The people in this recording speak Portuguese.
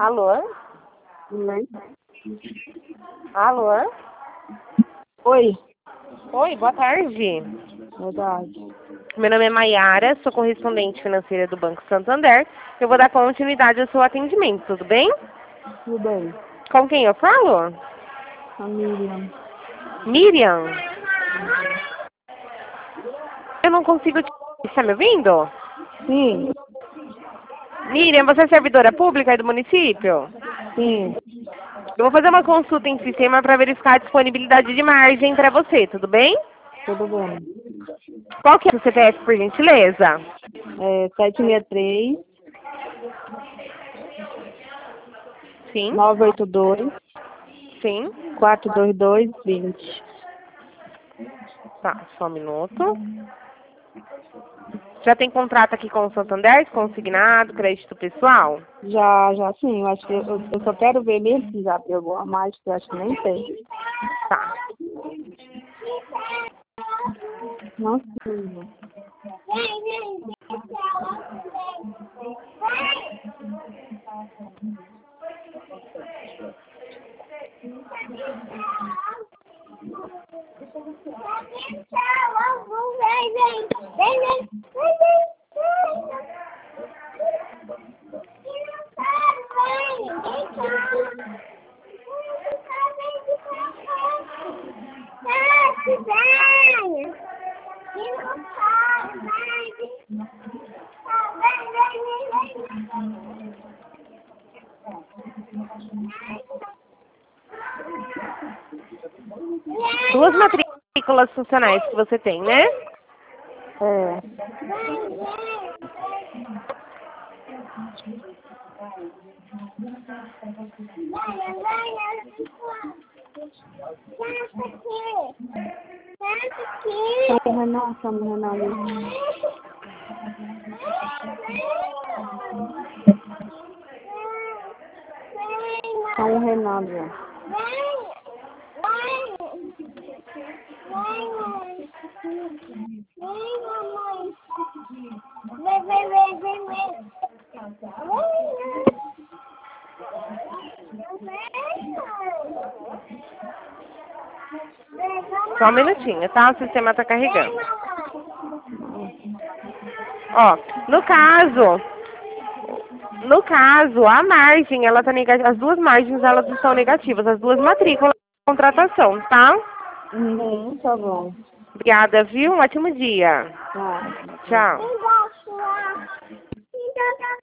Alô? Oi. Alô? Oi. Oi, boa tarde. Verdade. Meu nome é Maiara, sou correspondente financeira do Banco Santander. Eu vou dar continuidade ao seu atendimento, tudo bem? Tudo bem. Com quem eu falo? A Miriam. Miriam? Eu não consigo te... Está me ouvindo? Sim. Miriam, você é servidora pública aí do município? Sim. Eu vou fazer uma consulta em sistema para verificar a disponibilidade de margem para você, tudo bem? Tudo bem. Qual que é o seu CPF, por gentileza? 763 Sim, 982 sim. 422 20. Tá, só um minuto. Já tem contrato aqui com o Santander, consignado, crédito pessoal? Já sim. Eu acho que eu só quero ver mesmo se já pegou a mais, que eu acho que nem tem. Tá. Não sei. Duas matrículas funcionais que você tem, né? É. Chama o Renan. Chama o Renan. Só um minutinho, tá? O sistema tá carregando. Ó, no caso, a margem, ela tá negativa. As duas margens, elas estão negativas. As duas matrículas de contratação, tá? Tá bom. Obrigada, viu? Um ótimo dia. Tá. Tchau.